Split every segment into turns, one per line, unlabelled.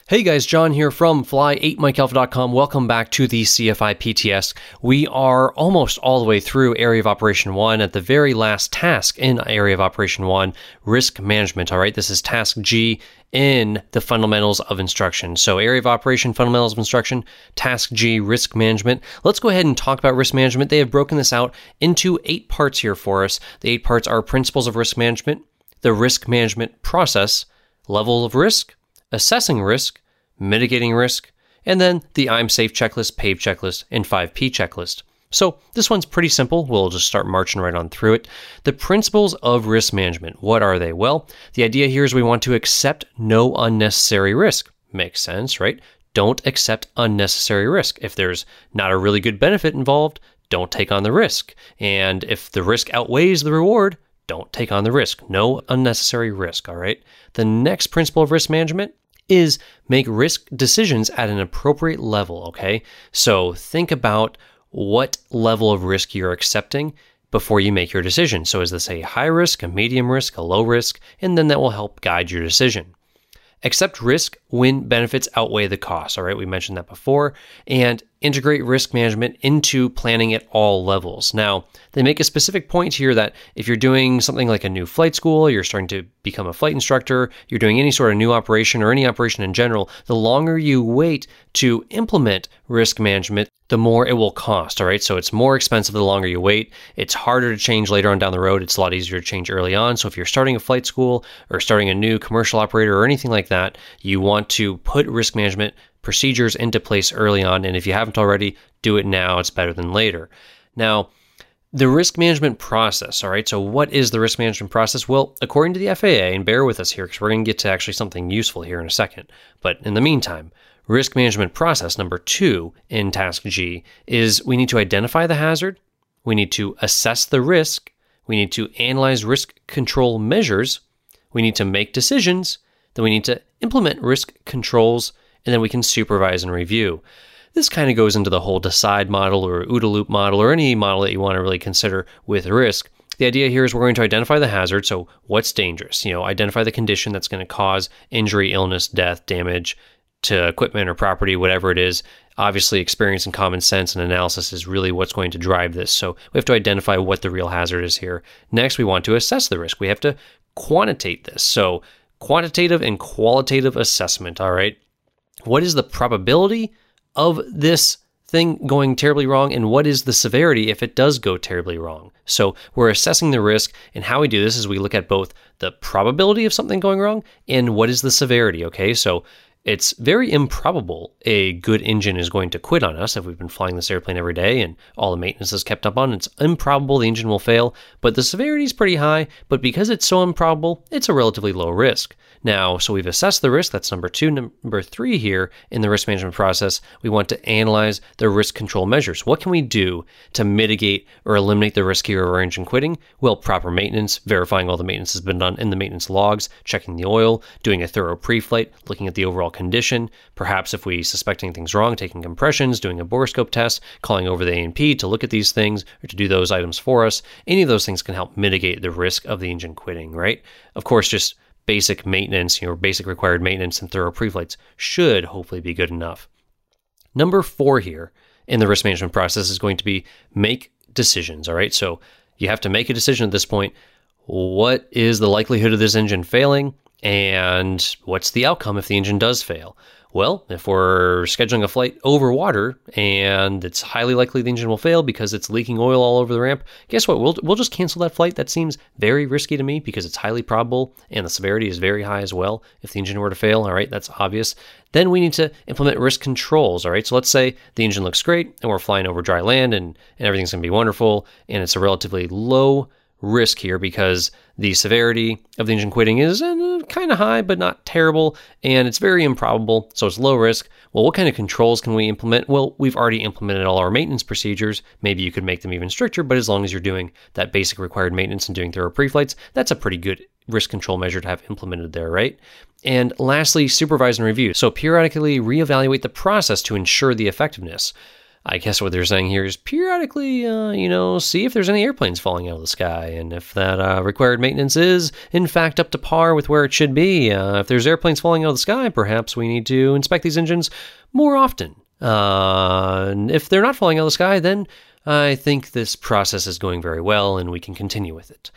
Hey guys, John here from Fly8MikeAlpha.com. Welcome back to the CFI PTS. We are almost all the way through Area of Operation 1 at the very last task in Area of Operation 1, Risk Management. All right, this is Task G in the Fundamentals of Instruction. So Area of Operation, Fundamentals of Instruction, Task G, Risk Management. Let's go ahead and talk about risk management. They have broken this out into 8 parts here for us. The 8 parts are Principles of Risk Management, the Risk Management Process, Level of Risk, Assessing Risk, Mitigating Risk, and then the I'm Safe checklist, PAVE checklist, and 5P checklist. So this one's pretty simple. We'll just start marching right on through it. The principles of risk management, what are they? Well, the idea here is we want to accept no unnecessary risk. Makes sense, right? Don't accept unnecessary risk. If there's not a really good benefit involved, don't take on the risk. And if the risk outweighs the reward, don't take on the risk. No unnecessary risk, all right? The next principle of risk management is make risk decisions at an appropriate level, okay? So think about what level of risk you're accepting before you make your decision. So is this a high risk, a medium risk, a low risk? And then that will help guide your decision. Accept risk when benefits outweigh the costs, all right? We mentioned that before. And integrate risk management into planning at all levels. Now, they make a specific point here that if you're doing something like a new flight school, you're starting to become a flight instructor, you're doing any sort of new operation or any operation in general, the longer you wait to implement risk management, the more it will cost, all right? So it's more expensive the longer you wait. It's harder to change later on down the road. It's a lot easier to change early on. So if you're starting a flight school or starting a new commercial operator or anything like that, you want to put risk management procedures into place early on. And if you haven't already, do it now. It's better than later. Now, the risk management process, all right? So what is the risk management process? Well, according to the FAA, and bear with us here because we're going to get to actually something useful here in a second. But in the meantime, risk management process number 2 in Task G is we need to identify the hazard, we need to assess the risk, we need to analyze risk control measures, we need to make decisions, then we need to implement risk controls, and then we can supervise and review. This kind of goes into the whole DECIDE model or OODA loop model or any model that you want to really consider with risk. The idea here is we're going to identify the hazard, so what's dangerous? Identify the condition that's going to cause injury, illness, death, damage to equipment or property, whatever it is. Obviously, experience and common sense and analysis is really what's going to drive this. So we have to identify what the real hazard is here. Next, we want to assess the risk. We have to quantitate this. So quantitative and qualitative assessment, all right? What is the probability of this thing going terribly wrong, and what is the severity if it does go terribly wrong? So we're assessing the risk, and how we do this is we look at both the probability of something going wrong and what is the severity, okay? So it's very improbable a good engine is going to quit on us if we've been flying this airplane every day and all the maintenance is kept up on. It's improbable the engine will fail, but the severity is pretty high. But because it's so improbable, it's a relatively low risk. Now, so we've assessed the risk. That's number 2. Number 3 here in the risk management process, we want to analyze the risk control measures. What can we do to mitigate or eliminate the risk here of our engine quitting? Well, proper maintenance, verifying all the maintenance has been done in the maintenance logs, checking the oil, doing a thorough pre-flight, looking at the overall condition. Perhaps if we suspect anything's wrong, taking compressions, doing a borescope test, calling over the A&P to look at these things or to do those items for us. Any of those things can help mitigate the risk of the engine quitting, right? Of course, just basic maintenance, basic required maintenance and thorough pre-flights should hopefully be good enough. Number 4 here in the risk management process is going to be make decisions, all right? So you have to make a decision at this point. What is the likelihood of this engine failing? And what's the outcome if the engine does fail? Well, if we're scheduling a flight over water and it's highly likely the engine will fail because it's leaking oil all over the ramp, guess what? We'll just cancel that flight. That seems very risky to me because it's highly probable and the severity is very high as well if the engine were to fail. All right, that's obvious. Then we need to implement risk controls. All right, so let's say the engine looks great and we're flying over dry land and everything's going to be wonderful and it's a relatively low risk here because the severity of the engine quitting is kind of high, but not terrible, and it's very improbable, so it's low risk. Well, what kind of controls can we implement? Well, we've already implemented all our maintenance procedures. Maybe you could make them even stricter, but as long as you're doing that basic required maintenance and doing thorough pre-flights, that's a pretty good risk control measure to have implemented there, right? And lastly, supervise and review. So periodically reevaluate the process to ensure the effectiveness. I guess what they're saying here is periodically, see if there's any airplanes falling out of the sky, and if that required maintenance is, in fact, up to par with where it should be. If there's airplanes falling out of the sky, perhaps we need to inspect these engines more often. And if they're not falling out of the sky, then I think this process is going very well, and we can continue with it.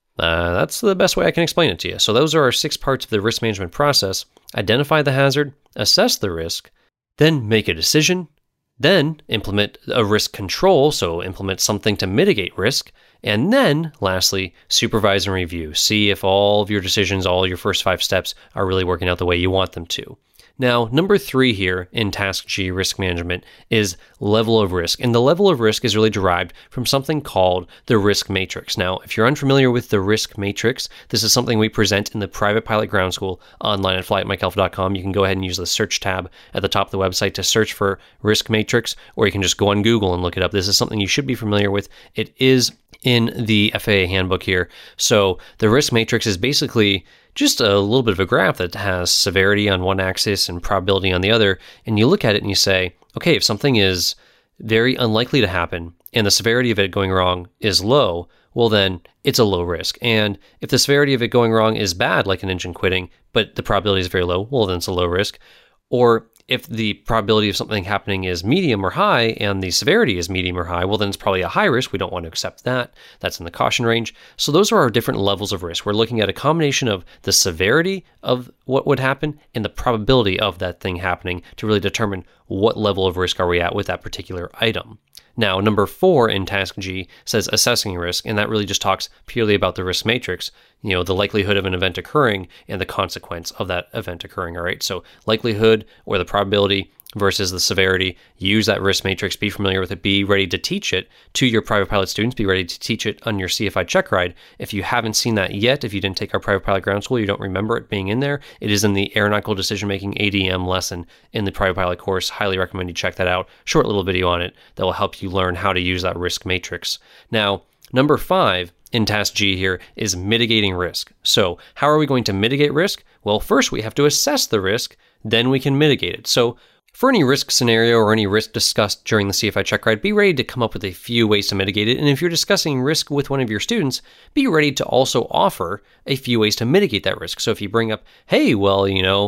That's the best way I can explain it to you. So those are our 6 parts of the risk management process. Identify the hazard, assess the risk, then make a decision, then implement a risk control, so implement something to mitigate risk, and then, lastly, supervise and review. See if all of your decisions, all your first 5 steps are really working out the way you want them to. Now, number 3 here in Task G risk management is level of risk. And the level of risk is really derived from something called the risk matrix. Now, if you're unfamiliar with the risk matrix, this is something we present in the Private Pilot Ground School online at fly@mikealpha.com. You can go ahead and use the search tab at the top of the website to search for risk matrix, or you can just go on Google and look it up. This is something you should be familiar with. It is in the FAA handbook here. So the risk matrix is basically just a little bit of a graph that has severity on one axis and probability on the other. And you look at it and you say, okay, if something is very unlikely to happen and the severity of it going wrong is low, well, then it's a low risk. And if the severity of it going wrong is bad, like an engine quitting, but the probability is very low, well, then it's a low risk. Or if the probability of something happening is medium or high and the severity is medium or high, well, then it's probably a high risk. We don't want to accept that. That's in the caution range. So those are our different levels of risk. We're looking at a combination of the severity of what would happen and the probability of that thing happening to really determine what level of risk are we at with that particular item. Now, number 4 in Task G says assessing risk, and that really just talks purely about the risk matrix, the likelihood of an event occurring and the consequence of that event occurring, all right? So likelihood or the probability versus the severity. Use that risk matrix, be familiar with it, be ready to teach it to your private pilot students, be ready to teach it on your CFI check ride. If you haven't seen that yet, if you didn't take our private pilot ground school, you don't remember it being in there, it is in the aeronautical decision-making ADM lesson in the private pilot course. Highly recommend you check that out. Short little video on it that will help you learn how to use that risk matrix. Now, number 5 in Task G here is mitigating risk. So how are we going to mitigate risk? Well, first we have to assess the risk, then we can mitigate it. So for any risk scenario or any risk discussed during the CFI check ride, be ready to come up with a few ways to mitigate it. And if you're discussing risk with one of your students, be ready to also offer a few ways to mitigate that risk. So if you bring up, hey, well,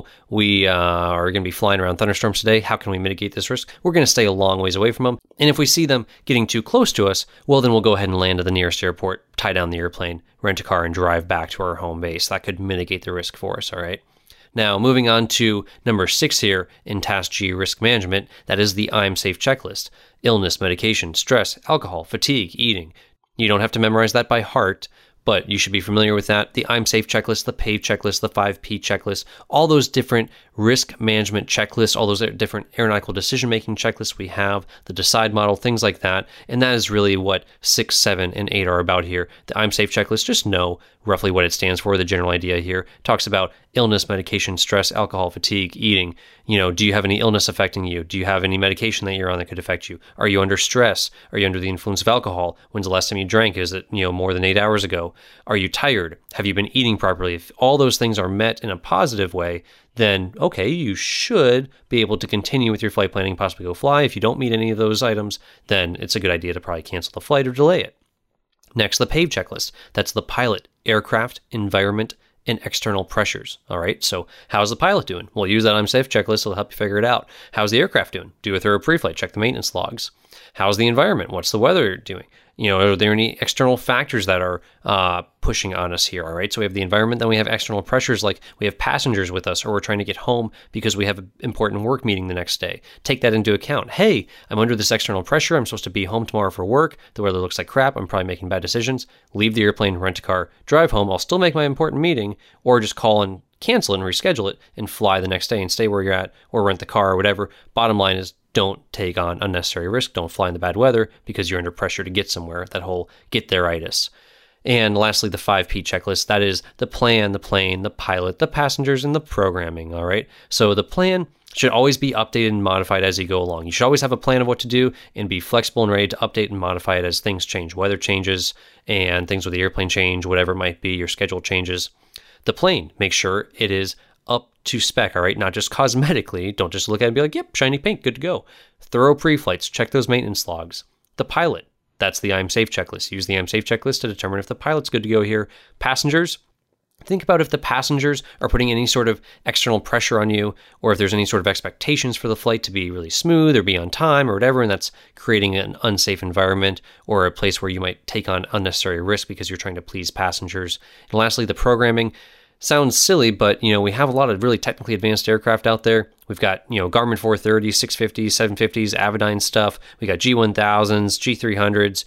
we are going to be flying around thunderstorms today. How can we mitigate this risk? We're going to stay a long ways away from them. And if we see them getting too close to us, well, then we'll go ahead and land at the nearest airport, tie down the airplane, rent a car, and drive back to our home base. That could mitigate the risk for us, all right? Now, moving on to number 6 here in Task G risk management, that is the I'm Safe checklist. Illness, medication, stress, alcohol, fatigue, eating. You don't have to memorize that by heart, but you should be familiar with that. The I'm Safe checklist, the PAVE checklist, the 5P checklist, all those different risk management checklists, all those different aeronautical decision-making checklists we have, the DECIDE model, things like that. And that is really what 6, 7, and 8 are about here. The I'm Safe checklist, just know roughly what it stands for. The general idea here talks about illness, medication, stress, alcohol, fatigue, eating. Do you have any illness affecting you? Do you have any medication that you're on that could affect you? Are you under stress? Are you under the influence of alcohol? When's the last time you drank? Is it, more than 8 hours ago? Are you tired? Have you been eating properly? If all those things are met in a positive way, then okay, you should be able to continue with your flight planning, possibly go fly. If you don't meet any of those items, then it's a good idea to probably cancel the flight or delay it. Next, the PAVE checklist. That's the pilot, aircraft, environment, and external pressures. All right, so how's the pilot doing? Well, use that I'm Safe checklist. It'll help you figure it out. How's the aircraft doing? Do a thorough pre-flight. Check the maintenance logs. How's the environment? What's the weather doing? Are there any external factors that are pushing on us here? All right, so we have the environment, then we have external pressures, like we have passengers with us, or we're trying to get home because we have an important work meeting the next day. Take that into account. Hey, I'm under this external pressure. I'm supposed to be home tomorrow for work. The weather looks like crap. I'm probably making bad decisions. Leave the airplane, rent a car, drive home. I'll still make my important meeting, or just call and cancel and reschedule it and fly the next day and stay where you're at, or rent the car or whatever. Bottom line is, don't take on unnecessary risk. Don't fly in the bad weather because you're under pressure to get somewhere, that whole get there-itis. And lastly, the 5P checklist. That is the plan, the plane, the pilot, the passengers, and the programming, all right? So the plan should always be updated and modified as you go along. You should always have a plan of what to do and be flexible and ready to update and modify it as things change. Weather changes and things with the airplane change, whatever it might be, your schedule changes. The plane, make sure it is up to spec, all right? Not just cosmetically. Don't just look at it and be like, yep, shiny paint, good to go. Thorough pre-flights, check those maintenance logs. The pilot, that's the I'm Safe checklist. Use the I'm Safe checklist to determine if the pilot's good to go here. Passengers, think about if the passengers are putting any sort of external pressure on you, or if there's any sort of expectations for the flight to be really smooth or be on time or whatever, and that's creating an unsafe environment or a place where you might take on unnecessary risk because you're trying to please passengers. And lastly, the programming. Sounds silly, but we have a lot of really technically advanced aircraft out there. We've got Garmin 430s, 650s, 750s, Avidyne stuff. We got G1000s, G300s,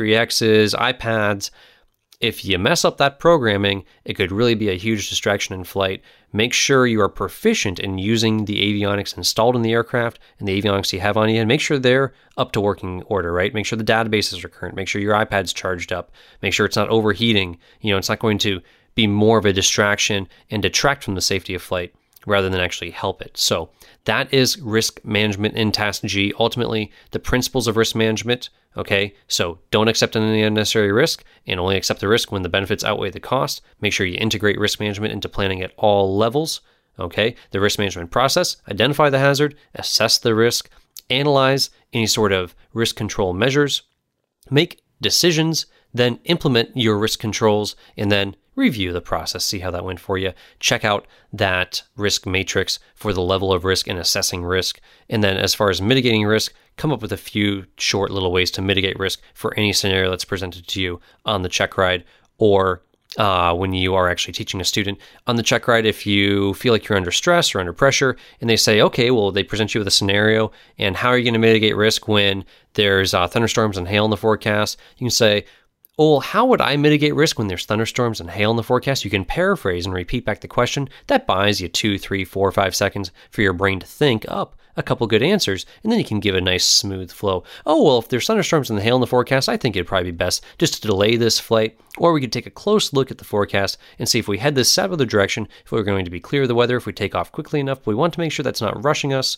G3Xs, iPads. If you mess up that programming, it could really be a huge distraction in flight. Make sure you are proficient in using the avionics installed in the aircraft and the avionics you have on you, and make sure they're up to working order, right? Make sure the databases are current. Make sure your iPad's charged up. Make sure it's not overheating. It's not going to be more of a distraction and detract from the safety of flight rather than actually help it. So that is risk management in Task G. Ultimately, the principles of risk management, okay? So don't accept any unnecessary risk and only accept the risk when the benefits outweigh the cost. Make sure you integrate risk management into planning at all levels, okay? The risk management process, identify the hazard, assess the risk, analyze any sort of risk control measures, make decisions, then implement your risk controls, and then review the process, see how that went for you. Check out that risk matrix for the level of risk and assessing risk. And then as far as mitigating risk, come up with a few short little ways to mitigate risk for any scenario that's presented to you on the check ride or when you are actually teaching a student. On the check ride, if you feel like you're under stress or under pressure and they say, okay, well, they present you with a scenario and how are you going to mitigate risk when there's thunderstorms and hail in the forecast? You can say, well, how would I mitigate risk when there's thunderstorms and hail in the forecast? You can paraphrase and repeat back the question. That buys you 2, 3, 4, 5 seconds for your brain to think up a couple good answers, and then you can give a nice smooth flow. Oh, well, if there's thunderstorms and hail in the forecast, I think it'd probably be best just to delay this flight, or we could take a close look at the forecast and see if we head this south direction, if we're going to be clear of the weather, if we take off quickly enough. We want to make sure that's not rushing us,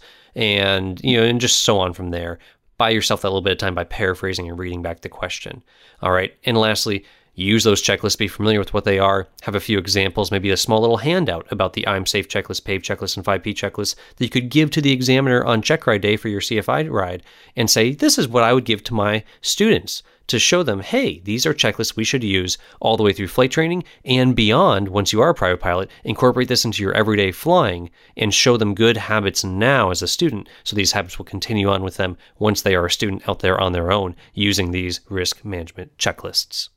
and and just so on from there. Buy yourself that little bit of time by paraphrasing and reading back the question. All right. And lastly, use those checklists, be familiar with what they are, have a few examples, maybe a small little handout about the I'm Safe checklist, PAVE checklist, and 5P checklist that you could give to the examiner on check ride day for your CFI ride and say, this is what I would give to my students to show them, hey, these are checklists we should use all the way through flight training and beyond. Once you are a private pilot, incorporate this into your everyday flying and show them good habits now as a student, so these habits will continue on with them once they are a student out there on their own using these risk management checklists.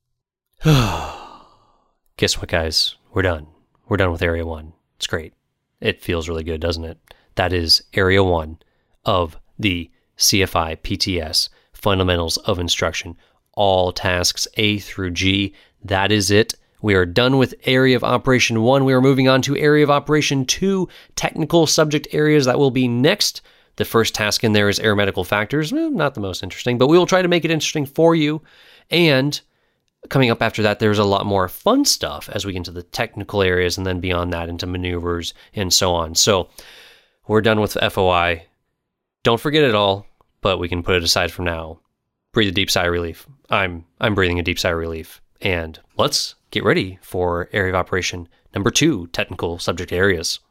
Guess what, guys? We're done. We're done with Area 1. It's great. It feels really good, doesn't it? That is Area 1 of the CFI PTS Fundamentals of Instruction. All tasks A through G. That is it. We are done with Area of Operation 1. We are moving on to Area of Operation 2, technical subject areas. That will be next. The first task in there is aeromedical factors. Not the most interesting, but we will try to make it interesting for you. And coming up after that, there's a lot more fun stuff as we get into the technical areas and then beyond that into maneuvers and so on. So we're done with FOI. Don't forget it all, but we can put it aside for now. Breathe a deep sigh of relief. I'm breathing a deep sigh of relief. And let's get ready for Area of Operation number 2, technical subject areas.